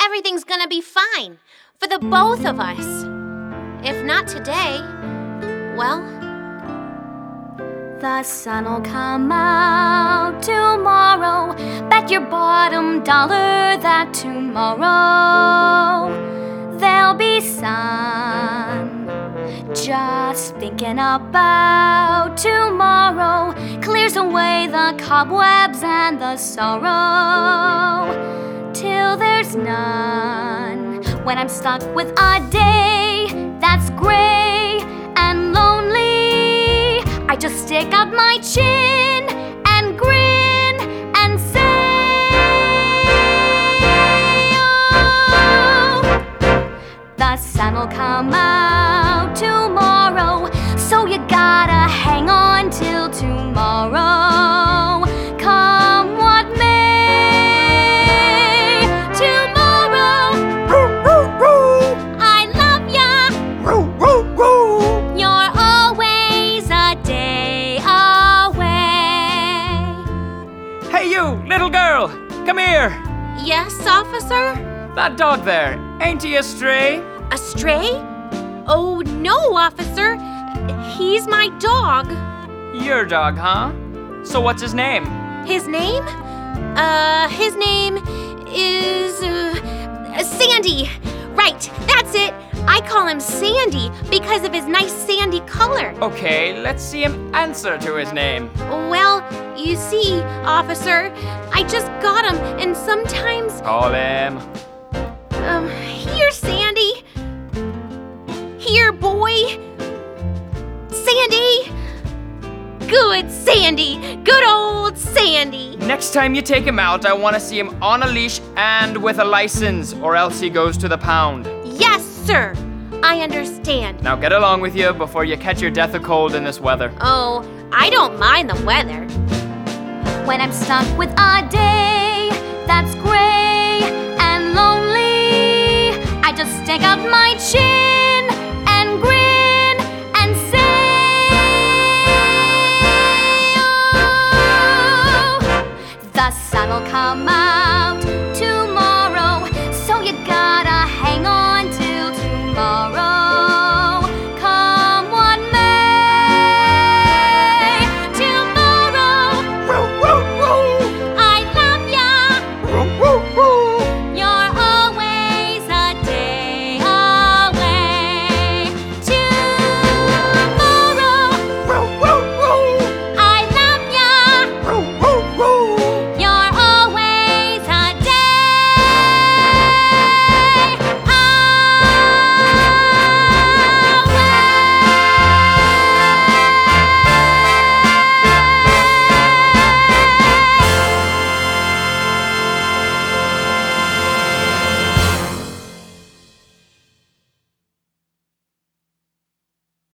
everything's gonna be fine for the both of us. If not today, well, the sun'll come out tomorrow. Bet your bottom dollar that tomorrow there'll be sun. Just thinking about tomorrow clears away the cobwebs and the sorrow, till there's none. When I'm stuck with a day that's gray and lonely, I just stick out my chin and grin and say, oh, the sun'll come out tomorrow, so you gotta hang on till tomorrow. Come what may, tomorrow. I love ya. You're always a day away. Hey you, little girl, come here. Yes, officer? That dog there, ain't he a stray? A stray? Oh, no, officer. He's my dog. Your dog, huh? So what's his name? His name? His name is, Sandy. Right, that's it. I call him Sandy because of his nice sandy color. Okay, let's see him answer to his name. Well, you see, officer, I just got him, and sometimes... Call him. Here, Sandy. Here, boy. Sandy. Good Sandy. Good old Sandy. Next time you take him out, I want to see him on a leash and with a license, or else he goes to the pound. Yes, sir. I understand. Now get along with you before you catch your death of cold in this weather. Oh, I don't mind the weather. When I'm stuck with a day that's gray